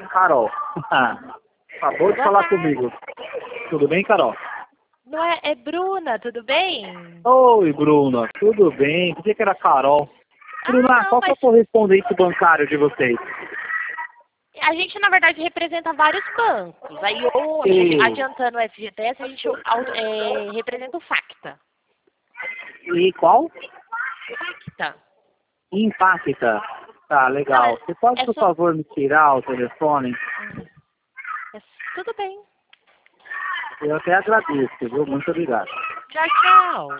Carol. Acabou de falar comigo. Tudo bem, Carol? Não é, é Bruna, tudo bem? Oi, Bruna. Tudo bem? Pensei que era Carol. Bruna, não, qual que é o correspondente bancário de vocês? A gente, na verdade, representa vários bancos. Aí hoje, Ei. adiantando o FGTS, a gente representa o Facta. E qual? Facta. Impacta. Tá, legal. Não, Você pode, por favor, me tirar o telefone? Tudo bem. Eu até agradeço, viu? Muito obrigado. Tchau, tchau.